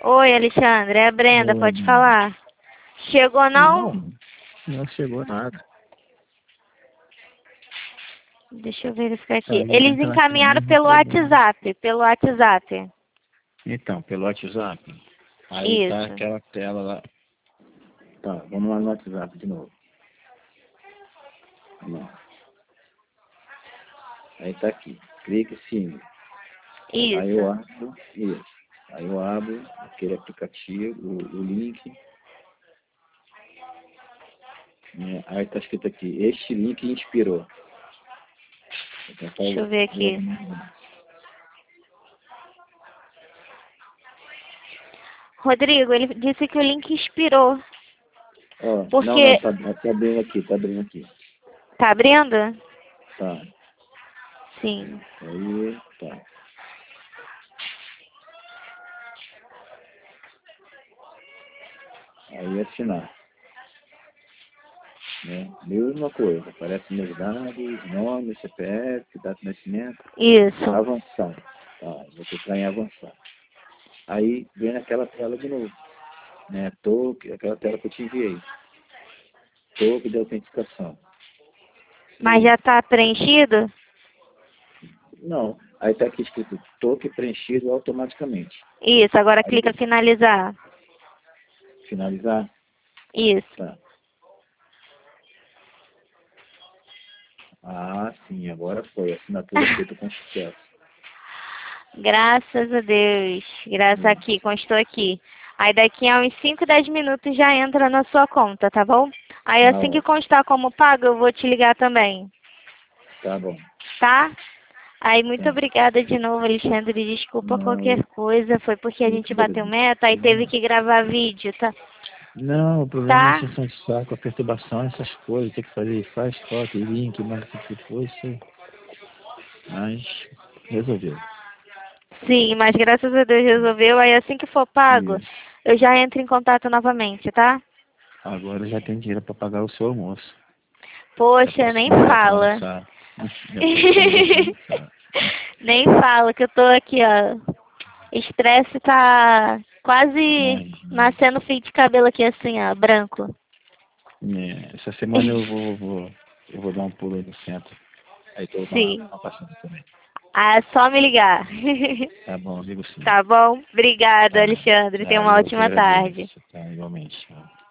Oi, Alexandre, é a Brenda, Oi, pode falar. Chegou não? Não chegou nada. Deixa eu verificar Tá, aqui. aí Eles entra naquele encaminharam mesmo pelo problema. WhatsApp, pelo WhatsApp. Então, pelo WhatsApp. Aí tá Isso. aquela tela lá. Tá, vamos lá no WhatsApp de novo. Vamos lá. Aí tá aqui. Clique sim. Aí eu Isso. abro isso. Aí eu abro aquele aplicativo, o link. Né? Aí tá escrito aqui, este link inspirou. Deixa eu ver aqui. Rodrigo, ele disse que o link expirou. Ó, não, Porque... tá abrindo aqui, tá abrindo aqui. Tá abrindo? Tá. Sim. Aí, tá. Aí assinar. Né? Mesma coisa, aparece meus dados, nome, CPF, data de nascimento, Isso. avançar. Tá, vou clicar em avançar. Aí vem naquela tela de novo, né? Toque, aquela tela que eu te enviei. Toque de autenticação. Mas já tá preenchido? Não, aí tá aqui escrito toque preenchido automaticamente. Isso, agora Aí clica finalizar. finalizar, Isso. tá. Ah, sim, agora foi. Assinatura feita com sucesso. Graças a Deus. Graças aqui, constou aqui. Aí daqui a uns 5, 10 minutos já entra na sua conta, tá bom? Aí Na assim que hora. constar como pago, eu vou te ligar também, Tá bom. tá? Aí muito Tá. obrigada de novo, Alexandre. Desculpa Não, qualquer coisa. Foi porque a eu que gente bateu agradeço. meta e teve que gravar vídeo, tá? Não, o problema é a Tá? extensão de saco, a perturbação, essas coisas, tem que fazer, faz foto, link, marca que for, isso aí. Mas resolveu. Sim, mas graças a Deus resolveu. Aí assim que for pago, Isso. eu já entro em contato novamente, tá? Agora já tem dinheiro para pagar o seu almoço. Já Poxa, posso nem convidar para fala. almoçar. Já posso convidar para almoçar. Nem fala que eu tô aqui, ó. Estresse tá quase Imagina. nascendo fio de cabelo aqui assim, ó, branco. Essa semana eu vou dar um pulo aí no centro. Aí tô Sim. uma passada também. Ah, é só me ligar. Tá bom, digo sim. Tá bom? Obrigada, Tá. Alexandre. Tenha Tá, uma eu que ótima tarde. agradeço. Tá, igualmente. Tchau.